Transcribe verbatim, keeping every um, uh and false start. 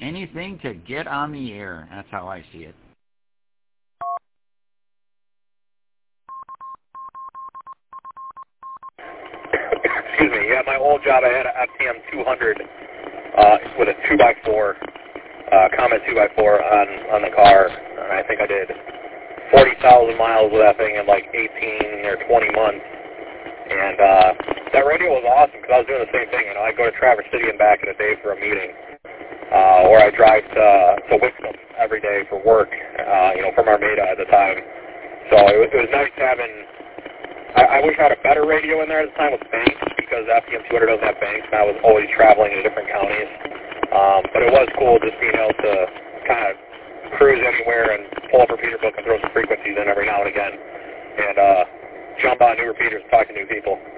anything to get on the air. That's how I see it. Excuse me. Yeah, my old job, I had a F T M two hundred uh, with a two by four, uh, Comet two by four on, on the car, and I think I did forty thousand miles with that thing in like eighteen or twenty months. And uh, that radio was awesome because I was doing the same thing. You know, I'd go to Traverse City and back in a day for a meeting, uh, or I'd drive to, to Wixom every day for work, uh, you know, from Armada at the time. So it was, it was nice having, I, I wish I had a better radio in there at the time with banks, because F T M two hundred doesn't have banks, and I was always traveling to different counties. Um, but it was cool just being able to kind of cruise anywhere and pull up a repeater book and throw some frequencies in every now and again. And, uh, jump on new repeaters and talk to new people.